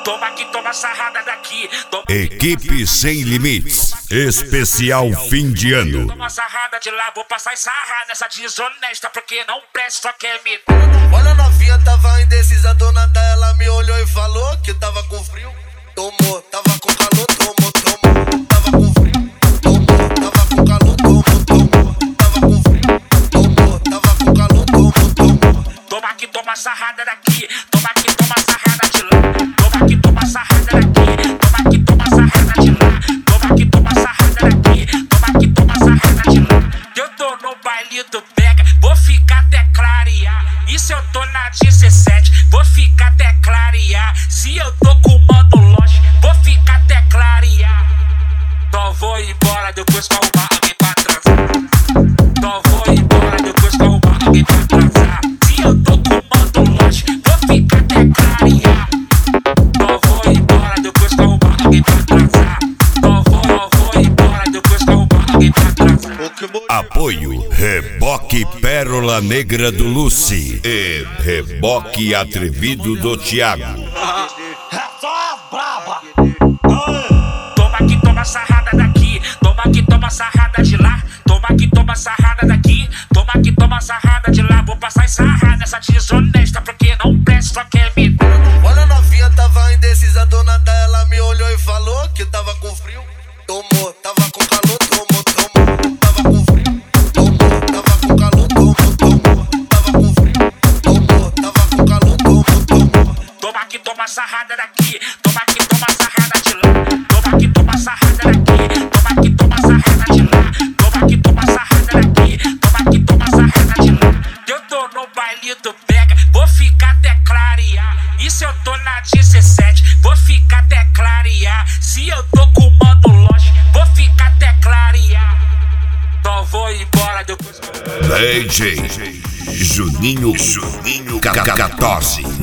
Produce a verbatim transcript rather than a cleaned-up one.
Toma aqui, toma sarrada daqui. Toma... Equipe Sem Limites, especial fim de ano. Toma sarrada de lá, vou passar e sarrar nessa desonesta, porque não presta, só quer me... Olha a novinha, tava indecisa, dona dela me olhou e falou que tava com frio. Tomou, tava com calor, tomou, tomou. Tava com frio, tomou, tava com calor, tomou, tomou. Tava com frio, tomou, tava com calor, tomou, tomou. Toma aqui, toma sarrada daqui. Toma aqui, toma sarrada de lá. Toma aqui, toma sarrada daqui. Toma aqui, toma sarrada de lá. Toma aqui, toma sarrada daqui. Toma aqui, toma sarrada de lá. Eu tô no baile do Pega, vou ficar até clarear. E se eu tô na dezessete, vou ficar até clarear. Se eu tô com o mano loja, vou ficar até clarear. Só vou embora depois que arrumar alguém pra transar. Só vou embora depois que arrumar alguém pra transar. Se eu tô com o mano loja, vou ficar até clarear. Só vou embora depois que arrumar alguém pra transar. Só vou, só vou embora depois que arrumar alguém pra transar. Apoio Reboque Pérola Negra do Lucy e Reboque Atrevido do Thiago. É só as braba. Toma aqui, toma sarrada daqui. Toma aqui, toma sarrada de lá. Toma aqui, toma sarrada daqui. Toma aqui, toma sarrada de lá. Vou passar e sarrar nessa desonesta, porque não presta, só quer me... Olha a novinha, tava indecisa, dona dela me olhou e falou que tava com frio. Tomou, tava com calor, tomou, tomou. Tava com frio, tomou, tava com calor, tomou, tomou. Tava com frio, tomou, tava com calor, tomou, tomou. Toma aqui, toma sarrada daqui. Toma aqui, toma sarrada de lá. Toma aqui, toma sarrada daqui. Toma aqui, toma sarrada de lá. Toma aqui, toma sarrada daqui. Toma aqui, toma sarrada de lá. Eu tô no baile do Pega, vou ficar até clarear. E se eu tô na dezessete, vou ficar até clarear. Se eu tô com o mano loja, vou ficar até clarear. Só vou embora depois. D J Juninho Juninho quatorze.